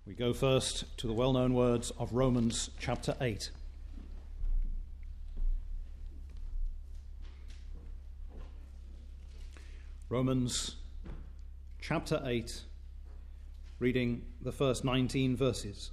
We go first to the well-known words of Romans chapter 8. Romans chapter 8, reading the first 19 verses.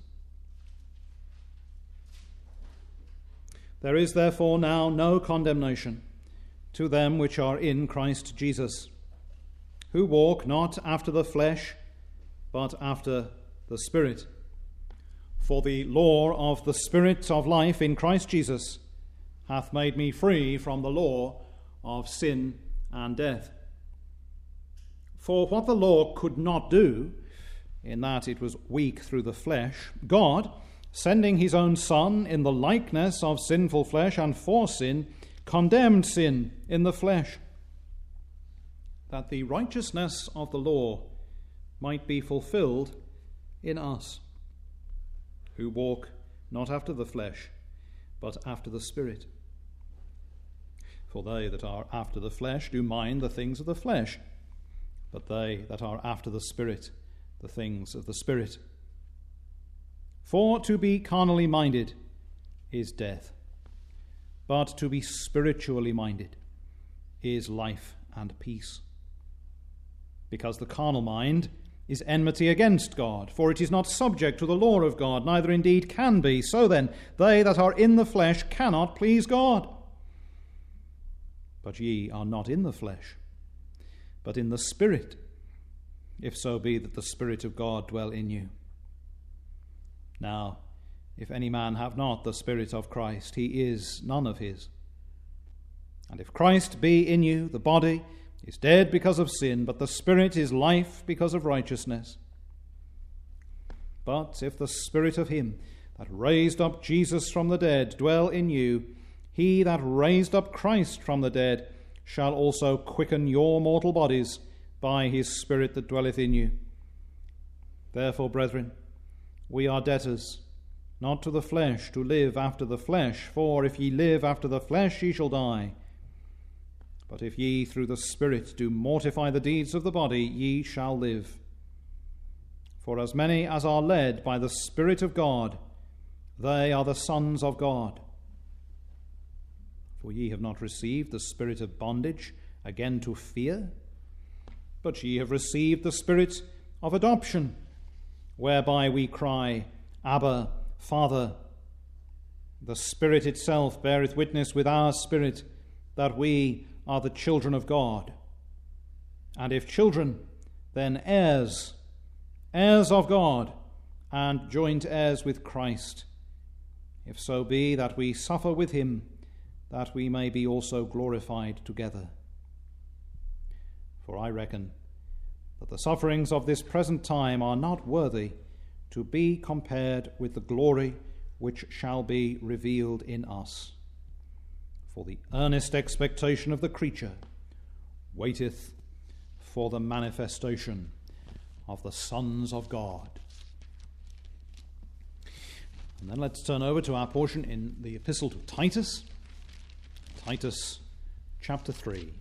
There is therefore now no condemnation to them which are in Christ Jesus, who walk not after the flesh, but after the Spirit. For the law of the Spirit of life in Christ Jesus hath made me free from the law of sin and death. For what the law could not do, in that it was weak through the flesh, God, sending his own Son in the likeness of sinful flesh and for sin, condemned sin in the flesh, that the righteousness of the law might be fulfilled in us, who walk not after the flesh, but after the Spirit. For they that are after the flesh do mind the things of the flesh, but they that are after the Spirit, the things of the Spirit. For to be carnally minded is death, but to be spiritually minded is life and peace. Because the carnal mind is enmity against God, for it is not subject to the law of God, neither indeed can be. So then, they that are in the flesh cannot please God. But ye are not in the flesh, but in the Spirit, if so be that the Spirit of God dwell in you. Now, if any man have not the Spirit of Christ, he is none of his. And if Christ be in you, the body is dead because of sin, but the Spirit is life because of righteousness. But if the Spirit of him that raised up Jesus from the dead dwell in you, he that raised up Christ from the dead shall also quicken your mortal bodies by his Spirit that dwelleth in you. Therefore, brethren, we are debtors, not to the flesh, to live after the flesh. For if ye live after the flesh, ye shall die. But if ye through the Spirit do mortify the deeds of the body, ye shall live. For as many as are led by the Spirit of God, they are the sons of God. For ye have not received the spirit of bondage again to fear, but ye have received the Spirit of adoption, whereby we cry, Abba, Father. The Spirit itself beareth witness with our spirit that we are the children of God. And if children, then heirs, heirs of God, and joint heirs with Christ, if so be that we suffer with him, that we may be also glorified together. For I reckon that the sufferings of this present time are not worthy to be compared with the glory which shall be revealed in us. For the earnest expectation of the creature waiteth for the manifestation of the sons of God. And then let's turn over to our portion in the Epistle to Titus. Titus chapter 3.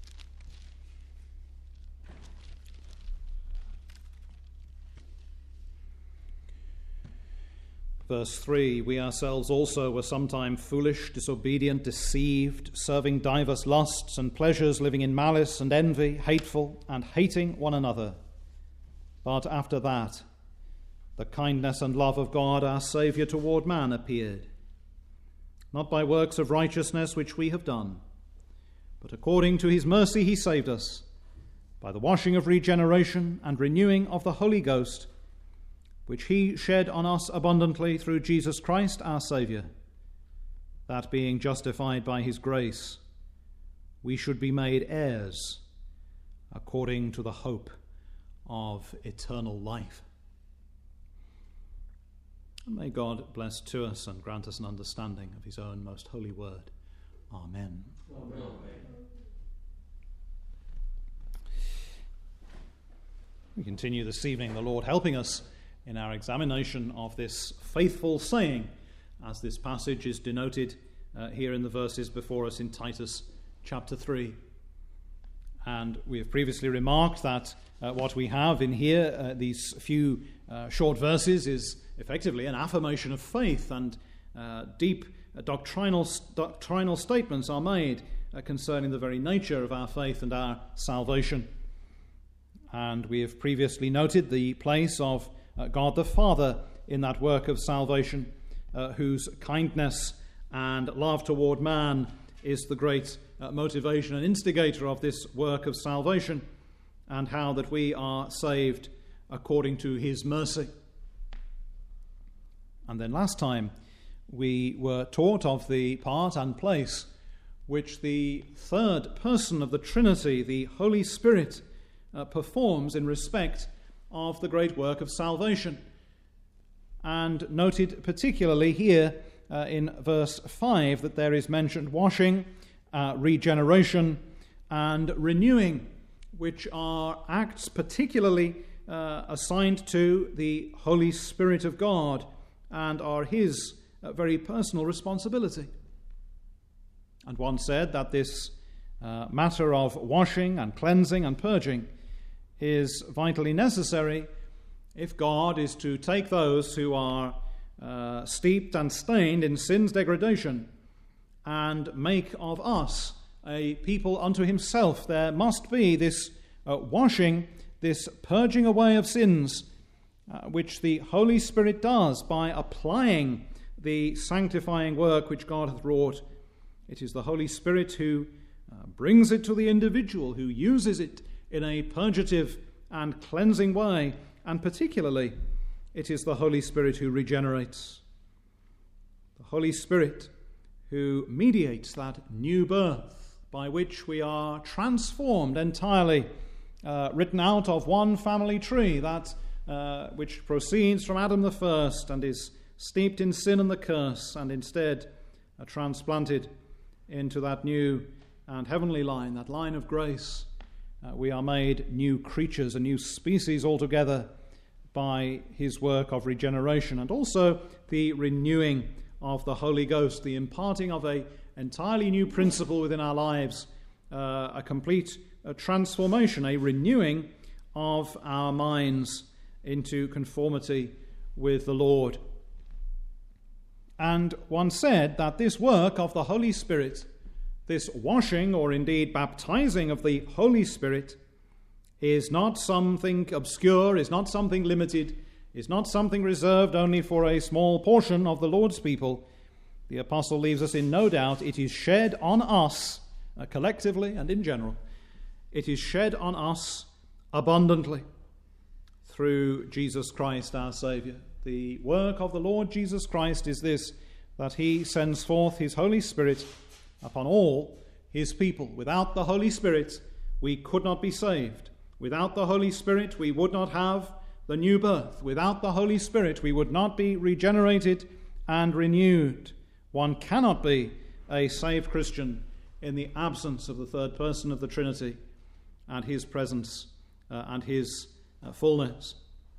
Verse 3, we ourselves also were sometime foolish, disobedient, deceived, serving divers lusts and pleasures, living in malice and envy, hateful, and hating one another. But after that, the kindness and love of God our Saviour toward man appeared, not by works of righteousness which we have done, but according to his mercy he saved us, by the washing of regeneration and renewing of the Holy Ghost, which he shed on us abundantly through Jesus Christ our Saviour, that being justified by his grace, we should be made heirs according to the hope of eternal life. And may God bless to us and grant us an understanding of his own most holy word. Amen. Amen. We continue this evening, the Lord helping us in our examination of this faithful saying, as this passage is denoted here in the verses before us in Titus chapter 3. And we have previously remarked that what we have in here, these few short verses, is effectively an affirmation of faith, and deep doctrinal statements are made concerning the very nature of our faith and our salvation. And we have previously noted the place of God the Father in that work of salvation, whose kindness and love toward man is the great motivation and instigator of this work of salvation, and how that we are saved according to his mercy. And then last time we were taught of the part and place which the third person of the Trinity, the Holy Spirit, performs in respect of the great work of salvation, and noted particularly here in verse 5 that there is mentioned washing, regeneration, and renewing, which are acts particularly assigned to the Holy Spirit of God and are his very personal responsibility. And one said that this matter of washing and cleansing and purging is vitally necessary if God is to take those who are steeped and stained in sin's degradation and make of us a people unto himself. There must be this washing, this purging away of sins, which the Holy Spirit does by applying the sanctifying work which God hath wrought. It is the Holy Spirit who brings it to the individual, who uses it in a purgative and cleansing way, and particularly it is the Holy Spirit who regenerates. The Holy Spirit who mediates that new birth by which we are transformed entirely, written out of one family tree, that which proceeds from Adam the first and is steeped in sin and the curse, and instead transplanted into that new and heavenly line, that line of grace. We are made new creatures, a new species altogether, by his work of regeneration, and also the renewing of the Holy Ghost, the imparting of an entirely new principle within our lives, a complete transformation, a renewing of our minds into conformity with the Lord. And one said that this work of the Holy Spirit, this washing or indeed baptizing of the Holy Spirit, is not something obscure, is not something limited, is not something reserved only for a small portion of the Lord's people. The apostle leaves us in no doubt it is shed on us, collectively and in general. It is shed on us abundantly through Jesus Christ our Saviour. The work of the Lord Jesus Christ is this, that he sends forth his Holy Spirit upon all his people. Without the Holy Spirit, we could not be saved. Without the Holy Spirit, we would not have the new birth. Without the Holy Spirit, we would not be regenerated and renewed. One cannot be a saved Christian in the absence of the third person of the Trinity and his presence and his fullness.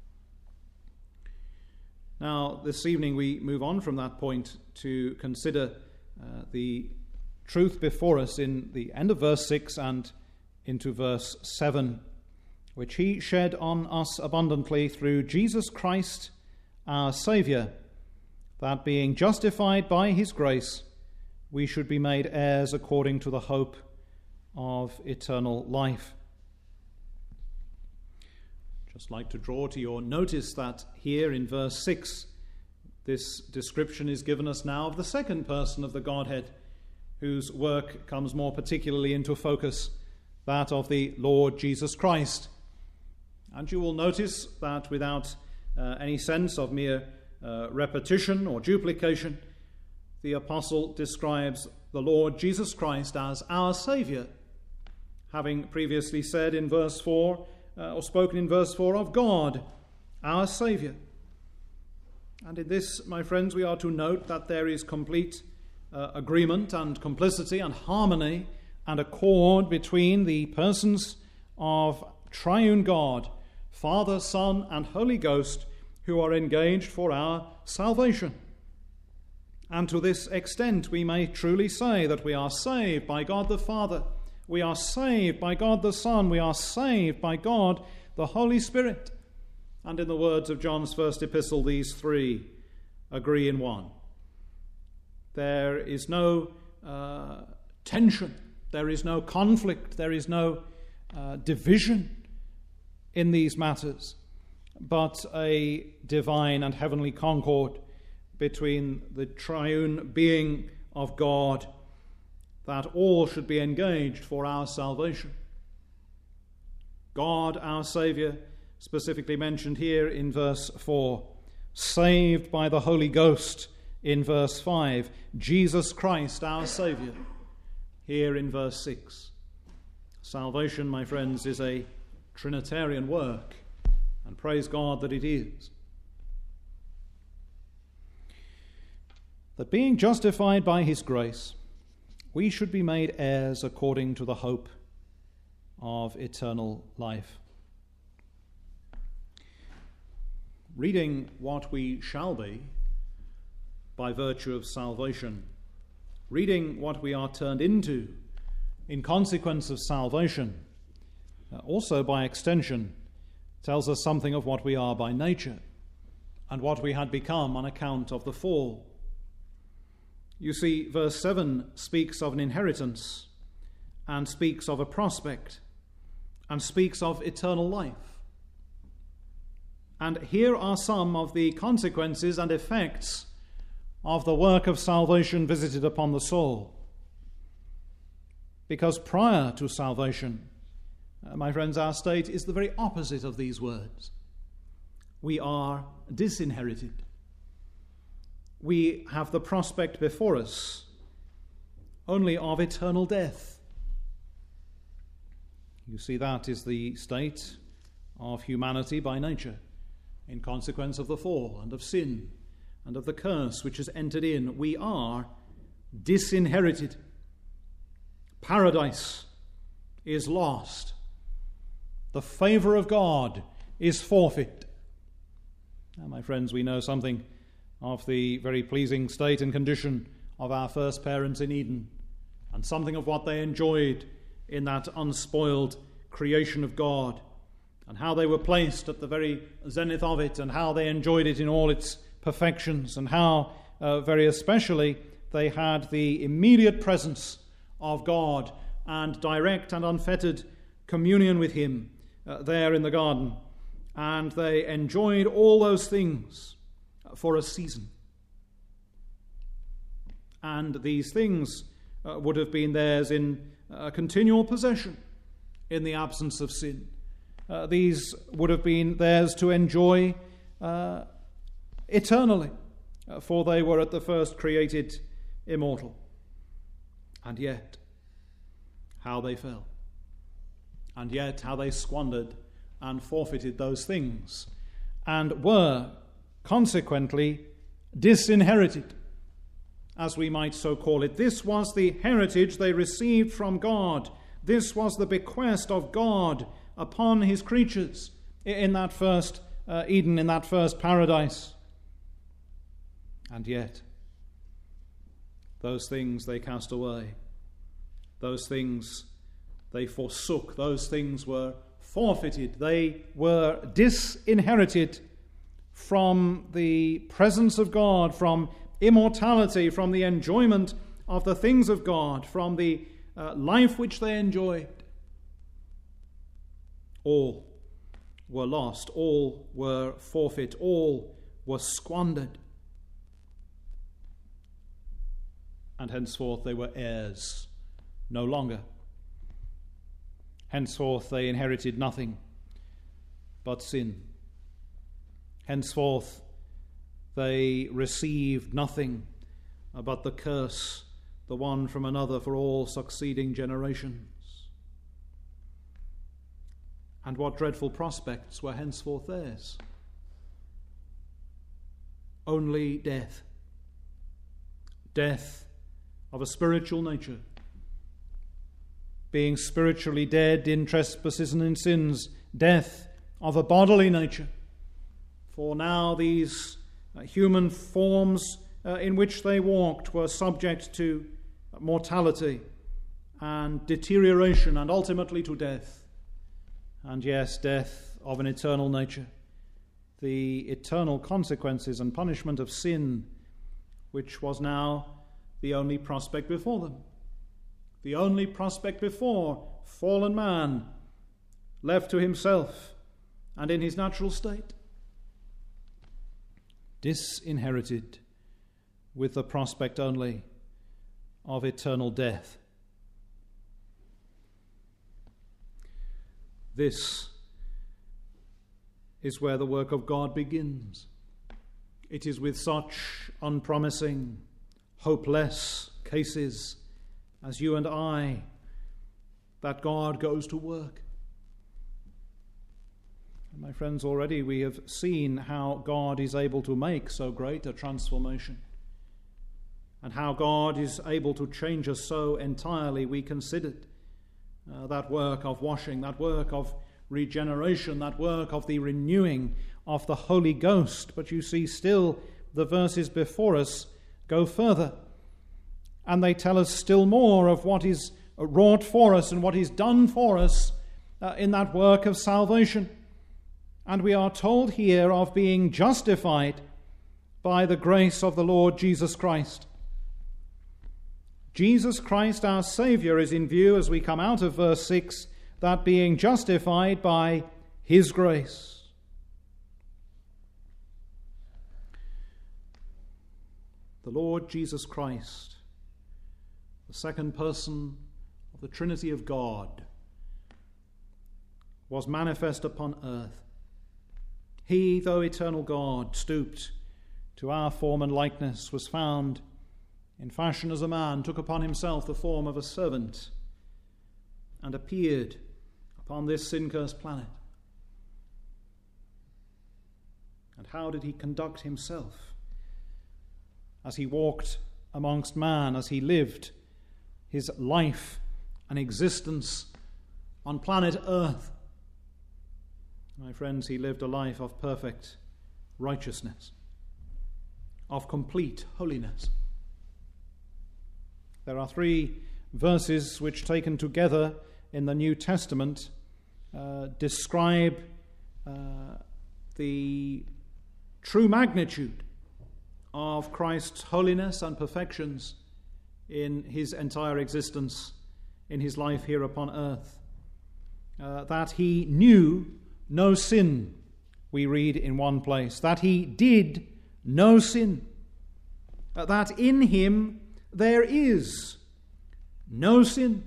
Now, this evening we move on from that point to consider the truth before us in the end of verse 6 and into verse 7, which he shed on us abundantly through Jesus Christ our Saviour, that being justified by his grace, we should be made heirs according to the hope of eternal life. Just like to draw to your notice that here in verse 6, this description is given us now of the second person of the Godhead, whose work comes more particularly into focus, that of the Lord Jesus Christ. And you will notice that without any sense of mere repetition or duplication, the apostle describes the Lord Jesus Christ as our Saviour, having previously said in verse 4, or spoken in verse 4 of God, our Saviour. And in this, my friends, we are to note that there is complete agreement and complicity and harmony and accord between the persons of triune God, Father, Son, and Holy Ghost, who are engaged for our salvation. And to this extent, we may truly say that we are saved by God the Father We are saved by God the Son. We are saved by God the Holy Spirit. And in the words of John's first epistle, these three agree in one. There is no tension. There is no conflict. There is no division in these matters, but a divine and heavenly concord between the triune being of God, that all should be engaged for our salvation. God, our Saviour, specifically mentioned here in verse 4, saved by the Holy Ghost in verse 5, Jesus Christ, our Saviour, here in verse 6. Salvation, my friends, is a Trinitarian work, and praise God that it is. That being justified by his grace, we should be made heirs according to the hope of eternal life. Reading what we shall be by virtue of salvation, reading what we are turned into in consequence of salvation, also by extension tells us something of what we are by nature and what we had become on account of the fall. You see, verse 7 speaks of an inheritance and speaks of a prospect and speaks of eternal life. And here are some of the consequences and effects of the work of salvation visited upon the soul. Because prior to salvation, my friends, our state is the very opposite of these words. We are disinherited. We have the prospect before us only of eternal death. You see, that is the state of humanity by nature, in consequence of the fall and of sin and of the curse which has entered in. We are disinherited. Paradise is lost. The favour of God is forfeit. Now, my friends, we know something of the very pleasing state and condition of our first parents in Eden, and something of what they enjoyed in that unspoiled creation of God, and how they were placed at the very zenith of it, and how they enjoyed it in all its perfections, and how, very especially, they had the immediate presence of God and direct and unfettered communion with him there in the garden. And they enjoyed all those things for a season. And these things would have been theirs in continual possession in the absence of sin. These would have been theirs to enjoy eternally, for they were at the first created immortal. And yet, how they fell. And yet, how they squandered and forfeited those things, and were consequently disinherited, as we might so call it. This was the heritage they received from God. This was the bequest of God upon his creatures in that first Eden, in that first paradise. And yet, those things they cast away. Those things they forsook. Those things were forfeited. They were disinherited from the presence of God, from immortality, from the enjoyment of the things of God, from the life which they enjoyed. All were lost. All were forfeit. All were squandered. And henceforth they were heirs no longer. Henceforth they inherited nothing but sin. Henceforth they received nothing but the curse, the one from another, for all succeeding generations. And what dreadful prospects were henceforth theirs? Only death. Death of a spiritual nature. Being spiritually dead in trespasses and in sins. Death of a bodily nature. For now these human forms in which they walked were subject to mortality and deterioration and ultimately to death. And yes, death of an eternal nature. The eternal consequences and punishment of sin, which was now the only prospect before them. The only prospect before fallen man, left to himself and in his natural state. Disinherited with the prospect only of eternal death. This is where the work of God begins. It is with such unpromising, hopeless cases as you and I that God goes to work. My friends, already we have seen how God is able to make so great a transformation, and how God is able to change us so entirely. We considered that work of washing, that work of regeneration, that work of the renewing of the Holy Ghost. But you see, still the verses before us go further, and they tell us still more of what is wrought for us and what is done for us in that work of salvation. And we are told here of being justified by the grace of the Lord Jesus Christ. Jesus Christ, our Saviour, is in view as we come out of verse 6, that being justified by his grace. The Lord Jesus Christ, the second person of the Trinity of God, was manifest upon earth. He, though eternal God, stooped to our form and likeness, was found in fashion as a man, took upon himself the form of a servant, and appeared upon this sin-cursed planet. And how did he conduct himself as he walked amongst man, as he lived his life and existence on planet Earth? My friends, he lived a life of perfect righteousness, of complete holiness. There are 3 verses which, taken together in the New Testament, describe the true magnitude of Christ's holiness and perfections in his entire existence, in his life here upon earth. That he knew no sin, we read in one place. That he did no sin. That in him there is no sin.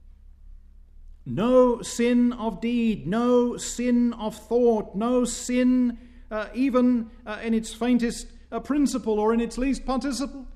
No sin of deed, no sin of thought, no sin even in its faintest principle or in its least participle.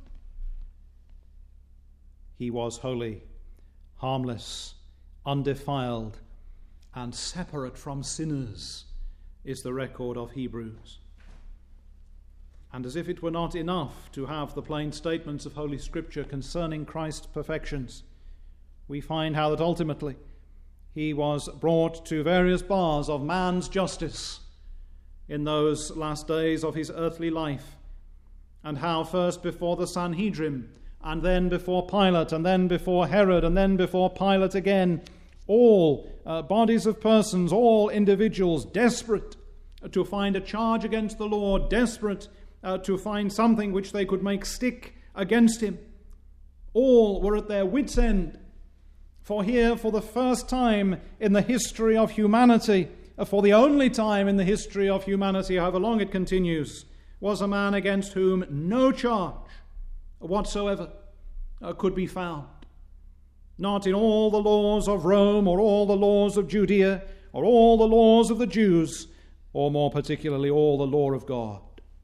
He was holy, harmless, undefiled, and separate from sinners, is the record of Hebrews. And as if it were not enough to have the plain statements of Holy Scripture concerning Christ's perfections, we find how that ultimately he was brought to various bars of man's justice in those last days of his earthly life, and how first before the Sanhedrin, and then before Pilate, and then before Herod, and then before Pilate again, all bodies of persons, all individuals desperate to find a charge against the Lord, desperate to find something which they could make stick against him. All were at their wits' end. For here, for the first time in the history of humanity, for the only time in the history of humanity, however long it continues, was a man against whom no charge whatsoever could be found. Not in all the laws of Rome, or all the laws of Judea, or all the laws of the Jews, or more particularly all the law of God.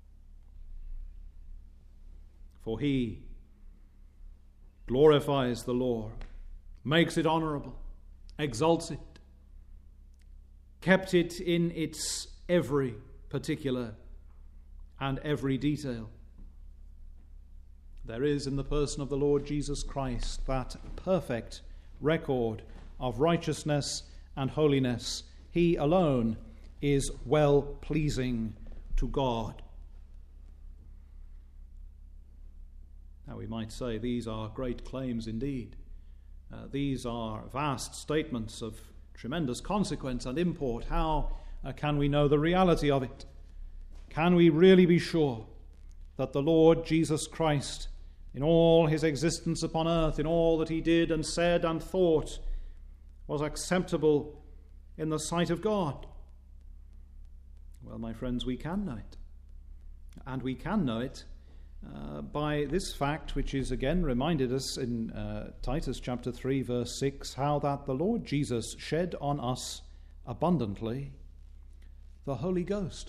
For he glorifies the law, makes it honorable, exalts it, kept it in its every particular and every detail. There is in the person of the Lord Jesus Christ that perfect record of righteousness and holiness. He alone is well-pleasing to God. Now we might say these are great claims indeed. These are vast statements of tremendous consequence and import. How can we know the reality of it? Can we really be sure that the Lord Jesus Christ, in all his existence upon earth, in all that he did and said and thought, was acceptable in the sight of God? Well, my friends, we can know it. And we can know it by this fact, which is again reminded us in Titus chapter 3, verse 6, how that the Lord Jesus shed on us abundantly the Holy Ghost.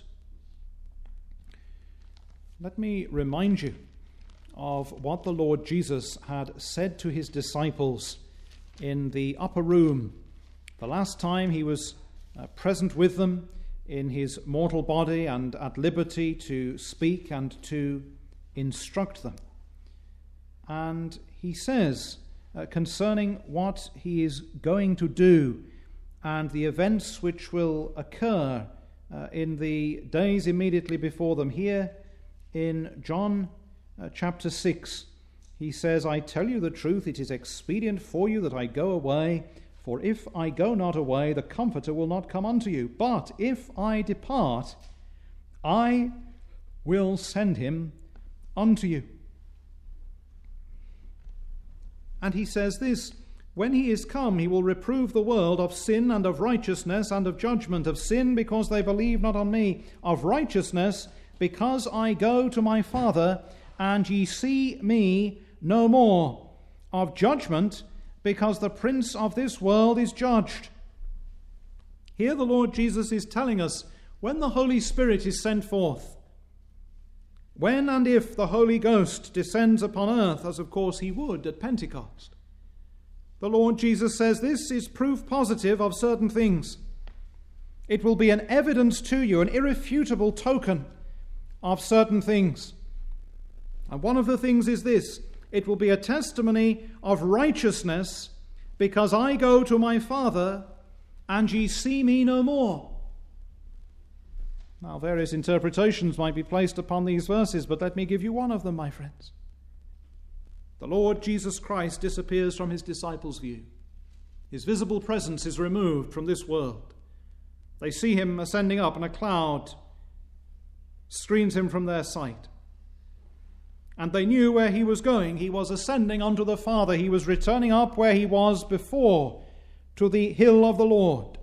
Let me remind you of what the Lord Jesus had said to his disciples in the upper room the last time he was present with them in his mortal body and at liberty to speak and to instruct them. And he says concerning what he is going to do and the events which will occur in the days immediately before them. Here in John chapter 6, he says, I tell you the truth, it is expedient for you that I go away, for if I go not away, the Comforter will not come unto you. But if I depart, I will send him unto you. And he says this, when he is come, he will reprove the world of sin and of righteousness and of judgment. Of sin, because they believe not on me. Of righteousness, because I go to my Father, and ye see me no more. Of judgment, because the prince of this world is judged. Here the Lord Jesus is telling us, when the Holy Spirit is sent forth, when and if the Holy Ghost descends upon earth, as of course he would at Pentecost, the Lord Jesus says this is proof positive of certain things. It will be an evidence to you, an irrefutable token of certain things. And one of the things is this, it will be a testimony of righteousness, because I go to my Father, and ye see me no more. Now, various interpretations might be placed upon these verses, but let me give you one of them, my friends. The Lord Jesus Christ disappears from his disciples' view. His visible presence is removed from this world. They see him ascending up, and a cloud screens him from their sight. And they knew where he was going. He was ascending unto the Father. He was returning up where he was before, to the hill of the Lord.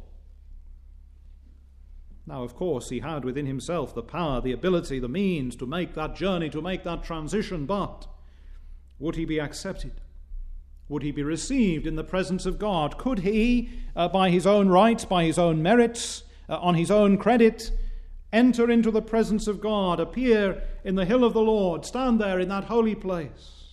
Now, of course, he had within himself the power, the ability, the means to make that journey, to make that transition, but would he be accepted? Would he be received in the presence of God? Could he, by his own right, by his own merits, on his own credit, enter into the presence of God, appear in the hill of the Lord, stand there in that holy place?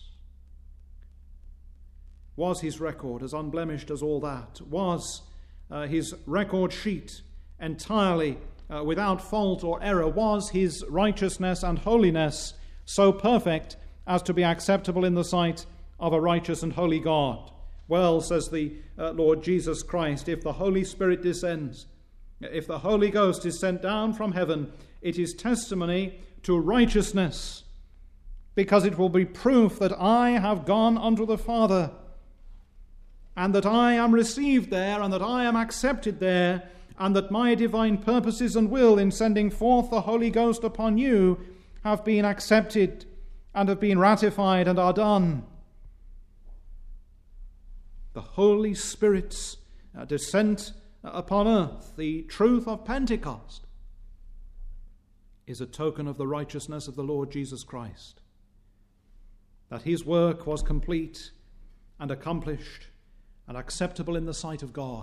Was his record as unblemished as all that? Was his record sheet entirely without fault or error? Was his righteousness and holiness so perfect as to be acceptable in the sight of a righteous and holy God? Well, says the Lord Jesus Christ, if the Holy Spirit descends, if the Holy Ghost is sent down from heaven, it is testimony to righteousness, because it will be proof that I have gone unto the Father, and that I am received there, and that I am accepted there, and that my divine purposes and will in sending forth the Holy Ghost upon you have been accepted and have been ratified and are done. The Holy Spirit's descent upon earth, the truth of Pentecost, is a token of the righteousness of the Lord Jesus Christ, that his work was complete and accomplished and acceptable in the sight of God.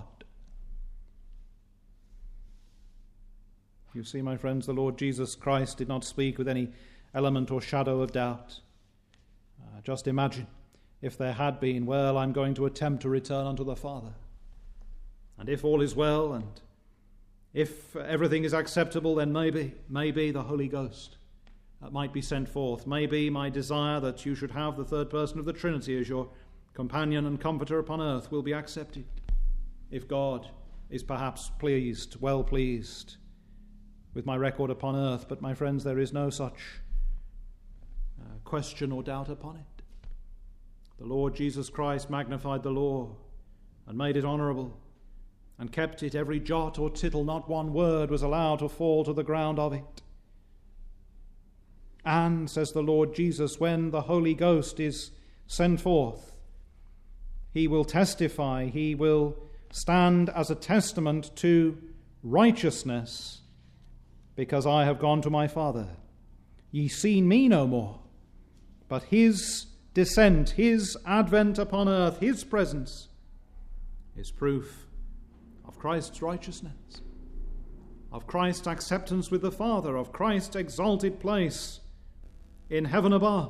You see, my friends, the Lord Jesus Christ did not speak with any element or shadow of doubt. Just imagine if there had been, well, I'm going to attempt to return unto the Father. And if all is well, and if everything is acceptable, then maybe the Holy Ghost might be sent forth. Maybe my desire that you should have the third person of the Trinity as your companion and comforter upon earth will be accepted, if God is perhaps pleased, well pleased with my record upon earth. But my friends, there is no such question or doubt upon it. The Lord Jesus Christ magnified the law and made it honourable, and kept it every jot or tittle, not one word was allowed to fall to the ground of it. And, says the Lord Jesus, when the Holy Ghost is sent forth, he will testify, he will stand as a testament to righteousness, because I have gone to my Father. Ye see me no more, but his descent, his advent upon earth, his presence is proof of Christ's righteousness, of Christ's acceptance with the Father, of Christ's exalted place in heaven above.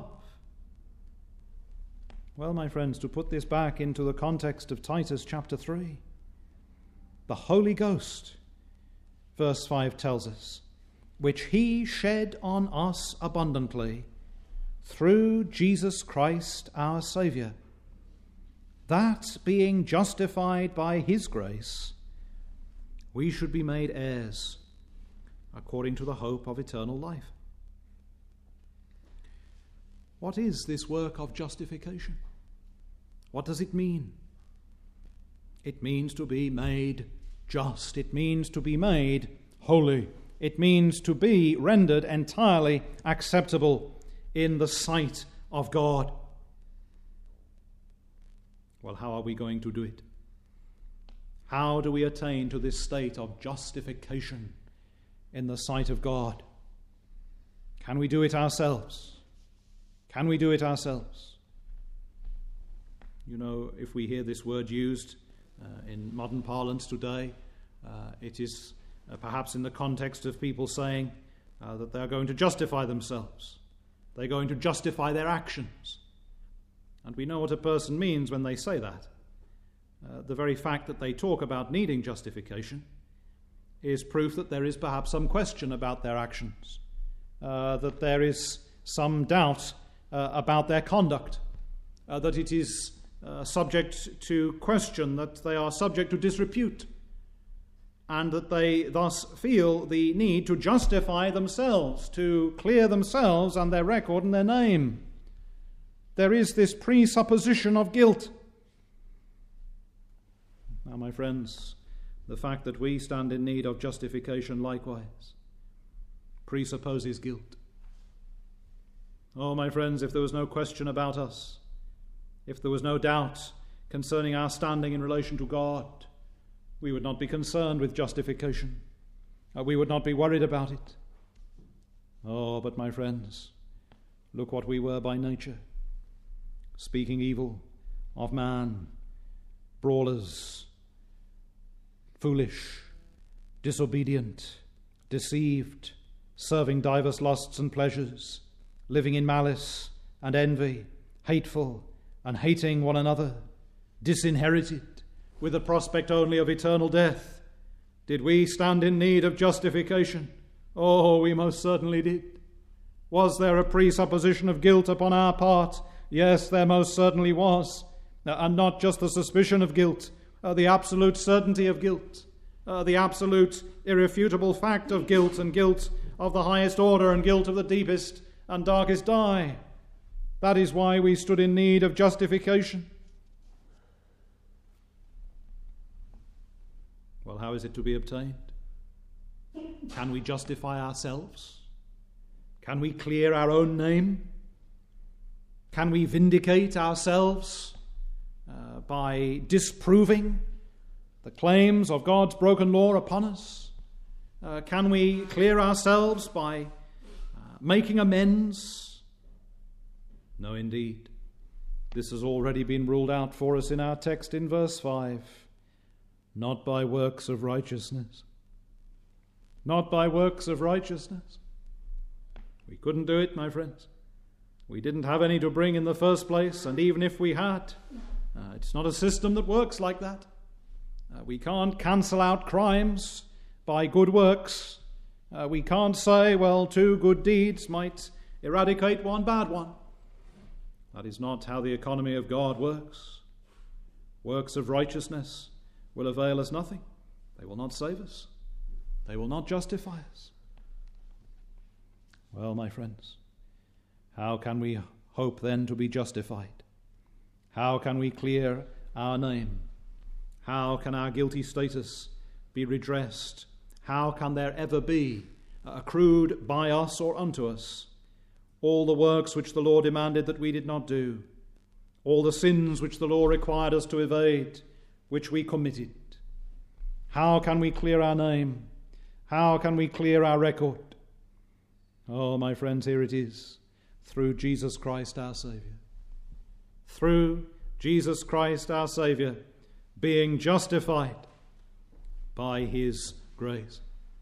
Well, my friends, to put this back into the context of Titus chapter 3, the Holy Ghost, verse 5 tells us, which he shed on us abundantly through Jesus Christ our Saviour, that being justified by his grace, we should be made heirs according to the hope of eternal life. What is this work of justification? What does it mean? It means to be made just. It means to be made holy. It means to be rendered entirely acceptable in the sight of God. Well, how are we going to do it? How do we attain to this state of justification in the sight of God? Can we do it ourselves? Can we do it ourselves? You know, if we hear this word used in modern parlance today, it is perhaps in the context of people saying that they are going to justify themselves. They're going to justify their actions. And we know what a person means when they say that. The very fact that they talk about needing justification is proof that there is perhaps some question about their actions, that there is some doubt about their conduct, that it is subject to question, that they are subject to disrepute, and that they thus feel the need to justify themselves, to clear themselves and their record and their name. There is this presupposition of guilt. Now, my friends, the fact that we stand in need of justification likewise presupposes guilt. Oh, my friends, if there was no question about us, if there was no doubt concerning our standing in relation to God, we would not be concerned with justification. We would not be worried about it. Oh, but my friends, look what we were by nature. Speaking evil of man, brawlers, foolish, disobedient, deceived, serving divers lusts and pleasures, living in malice and envy, hateful and hating one another, disinherited, with the prospect only of eternal death. Did we stand in need of justification? Oh, we most certainly did. Was there a presupposition of guilt upon our part? Yes, there most certainly was. And not just the suspicion of guilt, the absolute certainty of guilt, the absolute irrefutable fact of guilt, and guilt of the highest order, and guilt of the deepest and darkest dye. That is why we stood in need of justification. Well, how is it to be obtained? Can we justify ourselves? Can we clear our own name? Can we vindicate ourselves by disproving the claims of God's broken law upon us? Can we clear ourselves by making amends? No, indeed. This has already been ruled out for us in our text in verse 5. Not by works of righteousness. Not by works of righteousness. We couldn't do it, my friends. We didn't have any to bring in the first place, and even if we had, it's not a system that works like that. We can't cancel out crimes by good works. We can't say, well, 2 good deeds might eradicate 1 bad one. That is not how the economy of God works. Works of righteousness will avail us nothing. They will not save us. They will not justify us. Well, my friends, how can we hope then to be justified? How can we clear our name? How can our guilty status be redressed? How can there ever be accrued by us or unto us all the works which the law demanded that we did not do, all the sins which the law required us to evade, which we committed? How can we clear our name? How can we clear our record? Oh, my friends, here it is, through Jesus Christ our Saviour. Through Jesus Christ our Saviour, being justified by his grace.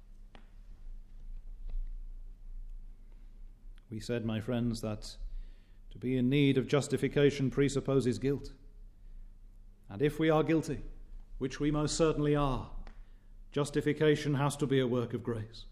We said, my friends, that to be in need of justification presupposes guilt. And if we are guilty, which we most certainly are, justification has to be a work of grace.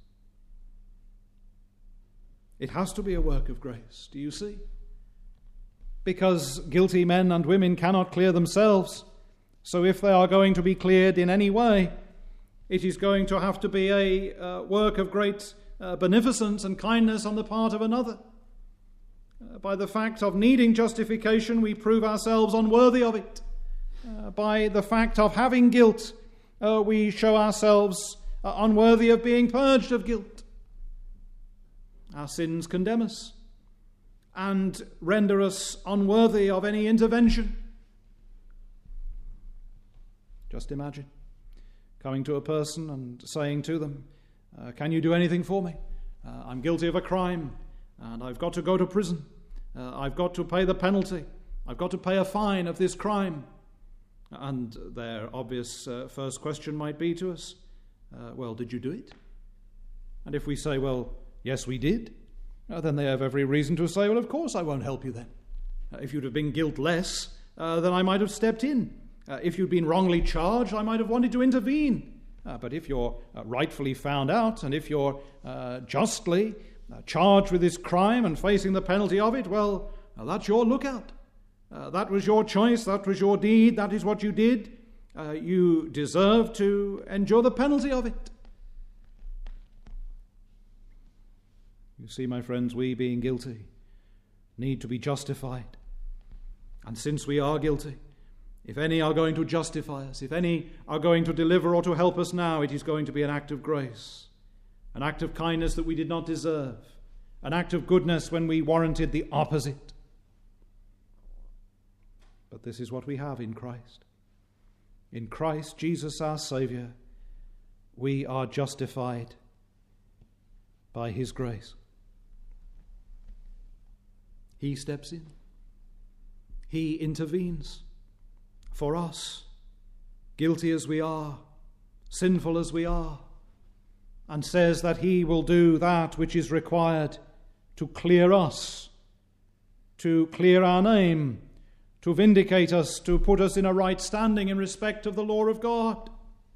It has to be a work of grace, do you see? Because guilty men and women cannot clear themselves. So if they are going to be cleared in any way, it is going to have to be a work of great beneficence and kindness on the part of another. By the fact of needing justification, we prove ourselves unworthy of it. By the fact of having guilt, we show ourselves unworthy of being purged of guilt. Our sins condemn us and render us unworthy of any intervention. Just imagine coming to a person and saying to them, can you do anything for me? I'm guilty of a crime and I've got to go to prison. I've got to pay the penalty. I've got to pay a fine of this crime. And their obvious first question might be to us, well, did you do it? And if we say, well, yes, we did, then they have every reason to say, well, of course I won't help you then. If you'd have been guiltless, then I might have stepped in. If you'd been wrongly charged, I might have wanted to intervene. But if you're rightfully found out, and if you're justly charged with this crime and facing the penalty of it, well, that's your lookout. That was your choice, that was your deed, that is what you did. You deserve to endure the penalty of it. You see, my friends, we, being guilty, need to be justified. And since we are guilty, if any are going to justify us, if any are going to deliver or to help us now, it is going to be an act of grace, an act of kindness that we did not deserve, an act of goodness when we warranted the opposite. But this is what we have in Christ. In Christ Jesus our Saviour, we are justified by his grace. He steps in. He intervenes for us, guilty as we are, sinful as we are, and says that he will do that which is required to clear us, to clear our name, to vindicate us, to put us in a right standing in respect of the law of God.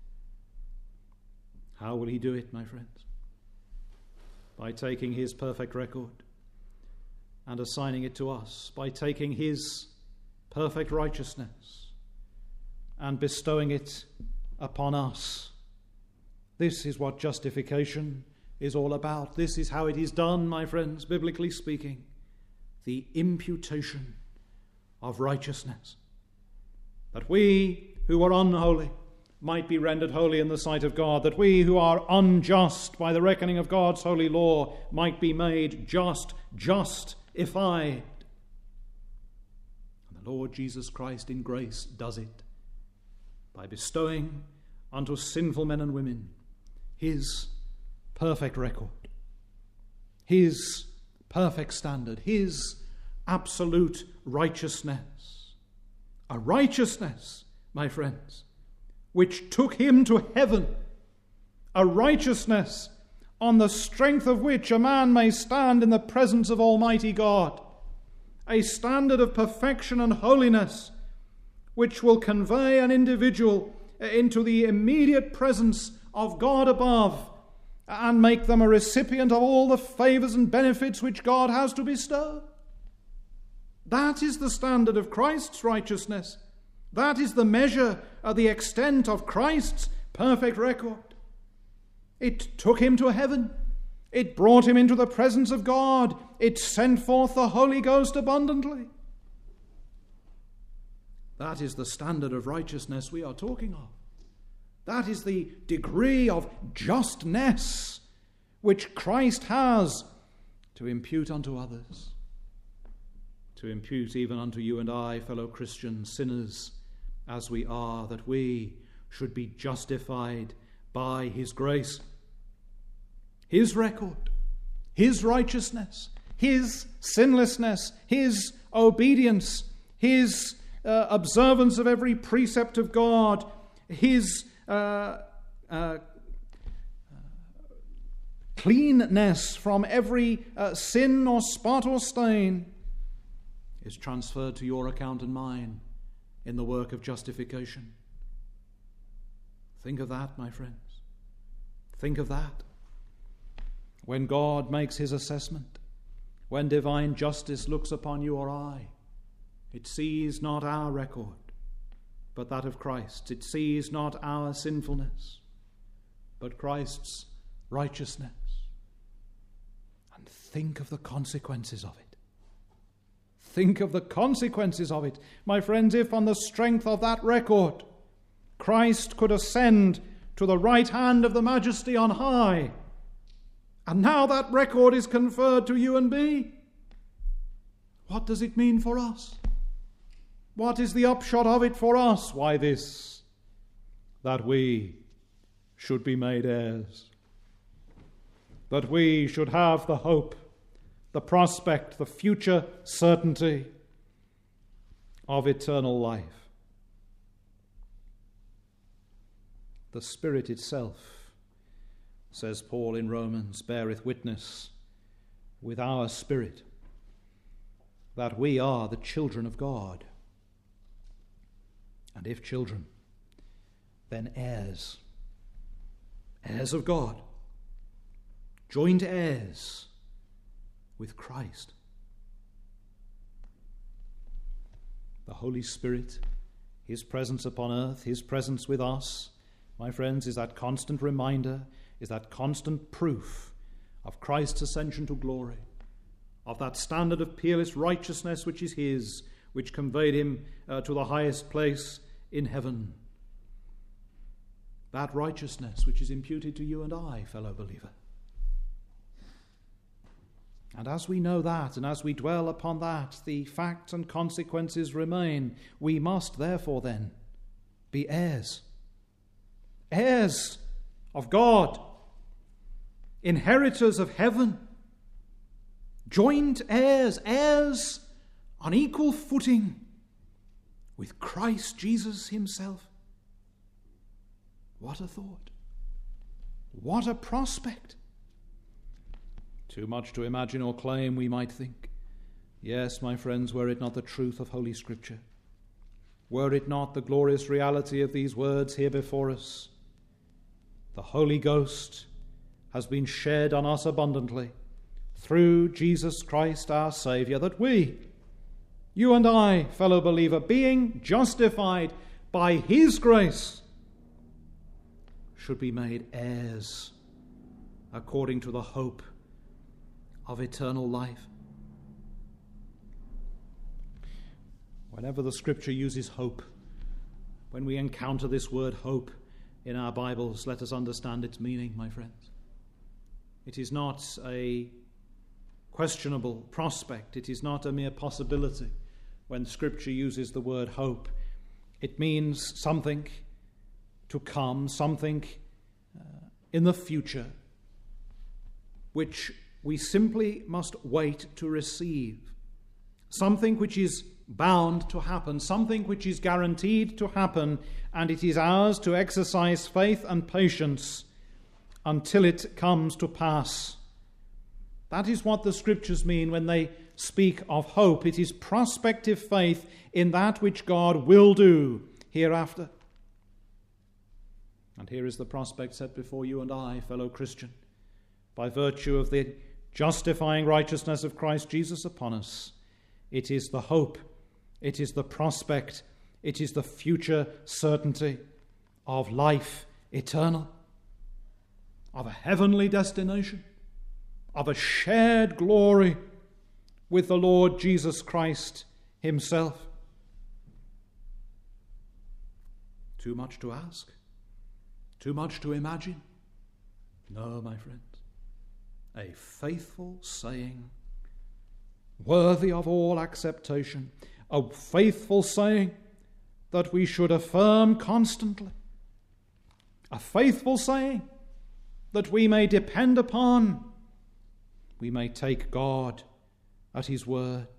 How will he do it, my friends? By taking his perfect record and assigning it to us, by taking his perfect righteousness and bestowing it upon us. This is what justification is all about. This is how it is done, my friends, biblically speaking. The imputation of righteousness. That we who are unholy might be rendered holy in the sight of God. That we who are unjust by the reckoning of God's holy law might be made justified. And the Lord Jesus Christ in grace does it by bestowing unto sinful men and women his perfect record, his perfect standard, his absolute righteousness. A righteousness, my friends, which took him to heaven. A righteousness on the strength of which a man may stand in the presence of Almighty God. A standard of perfection and holiness which will convey an individual into the immediate presence of God above and make them a recipient of all the favours and benefits which God has to bestow. That is the standard of Christ's righteousness. That is the measure of the extent of Christ's perfect record. It took him to heaven. It brought him into the presence of God. It sent forth the Holy Ghost abundantly. That is the standard of righteousness we are talking of. That is the degree of justness which Christ has to impute unto others, to impute even unto you and I, fellow Christians, sinners as we are, that we should be justified by his grace. His record, his righteousness, his sinlessness, his obedience, his observance of every precept of God, his cleanness from every sin or spot or stain is transferred to your account and mine in the work of justification. Think of that, my friends. Think of that. When God makes his assessment, when divine justice looks upon you or I, it sees not our record, but that of Christ. It sees not our sinfulness, but Christ's righteousness. And think of the consequences of it. Think of the consequences of it. My friends, if on the strength of that record, Christ could ascend to the right hand of the Majesty on high, and now that record is conferred to you and me, what does it mean for us? What is the upshot of it for us? Why this, that we should be made heirs, that we should have the hope, the prospect, the future certainty of eternal life. The Spirit itself, says Paul in Romans, beareth witness with our spirit that we are the children of God. And if children, then heirs, heirs of God, joint heirs with Christ. The Holy Spirit, his presence upon earth, his presence with us, my friends, is that constant reminder, is that constant proof of Christ's ascension to glory, of that standard of peerless righteousness which is his, which conveyed him to the highest place in heaven. That righteousness which is imputed to you and I, fellow believer. And as we know that, and as we dwell upon that, the facts and consequences remain. We must therefore then be heirs. Heirs of God, inheritors of heaven, joint heirs, heirs on equal footing with Christ Jesus himself. What a thought! What a prospect! Too much to imagine or claim, we might think. Yes, my friends, were it not the truth of Holy Scripture, were it not the glorious reality of these words here before us, the Holy Ghost has been shed on us abundantly through Jesus Christ our Saviour, that we, you and I, fellow believer, being justified by his grace, should be made heirs according to the hope of eternal life. Whenever the Scripture uses hope, when we encounter this word hope in our Bibles, let us understand its meaning, my friends. It is not a questionable prospect. It is not a mere possibility when Scripture uses the word hope. It means something to come, something in the future, which we simply must wait to receive. Something which is bound to happen, something which is guaranteed to happen, and it is ours to exercise faith and patience until it comes to pass. That is what the Scriptures mean when they speak of hope. It is prospective faith in that which God will do hereafter. And here is the prospect set before you and I, fellow Christian, by virtue of the justifying righteousness of Christ Jesus upon us. It is the hope, it is the prospect, it is the future certainty of life eternal, of a heavenly destination, of a shared glory with the Lord Jesus Christ himself. Too much to ask? Too much to imagine? No, my friends. A faithful saying, worthy of all acceptation, a faithful saying that we should affirm constantly, a faithful saying that we may depend upon, we may take God at his word.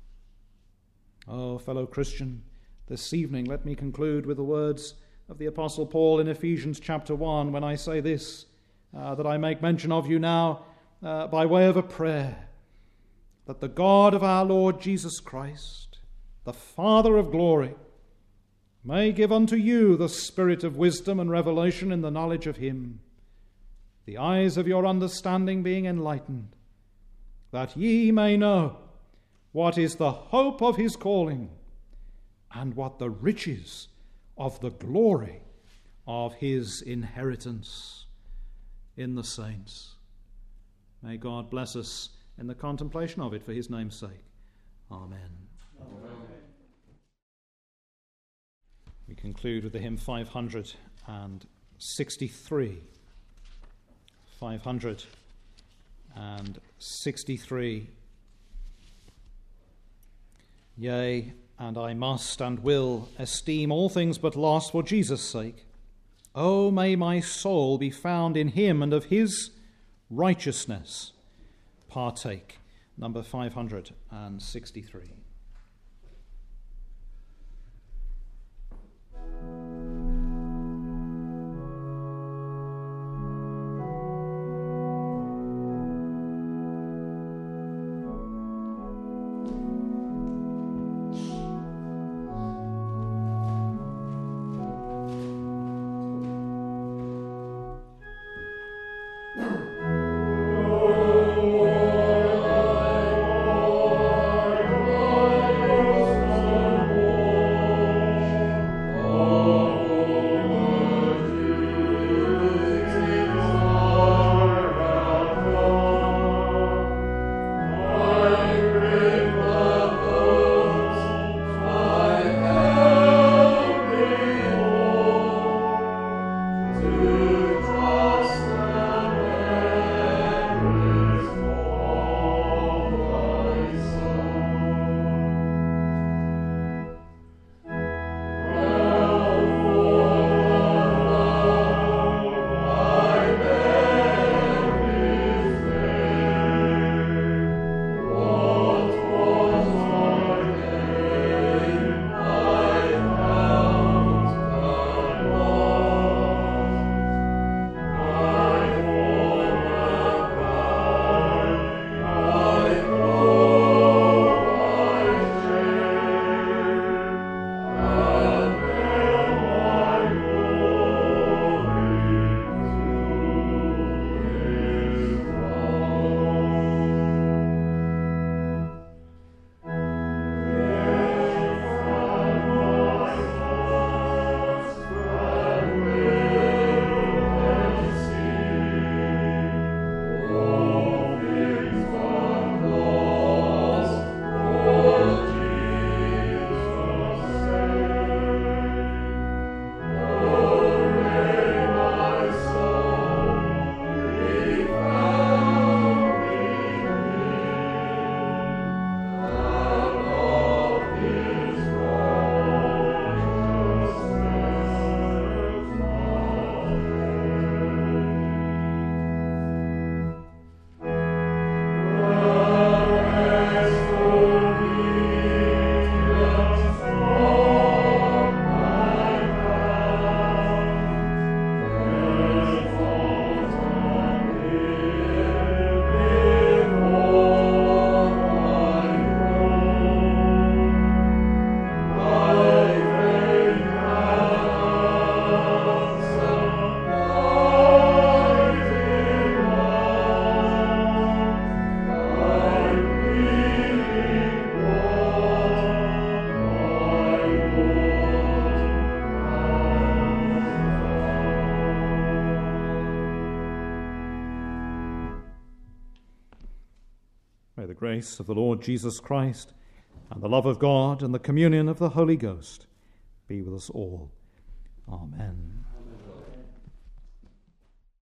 Oh, fellow Christian, this evening let me conclude with the words of the Apostle Paul in Ephesians chapter 1 when I say this, that I make mention of you now by way of a prayer, that the God of our Lord Jesus Christ, the Father of glory, may give unto you the spirit of wisdom and revelation in the knowledge of him, the eyes of your understanding being enlightened, that ye may know what is the hope of his calling, and what the riches of the glory of his inheritance in the saints. May God bless us in the contemplation of it for his name's sake. Amen. Amen. We conclude with the hymn 563. 563. Yea, and I must and will esteem all things but loss for Jesus' sake. Oh, may my soul be found in him, and of his righteousness partake. Number 563. May the grace of the Lord Jesus Christ and the love of God and the communion of the Holy Ghost be with us all. Amen.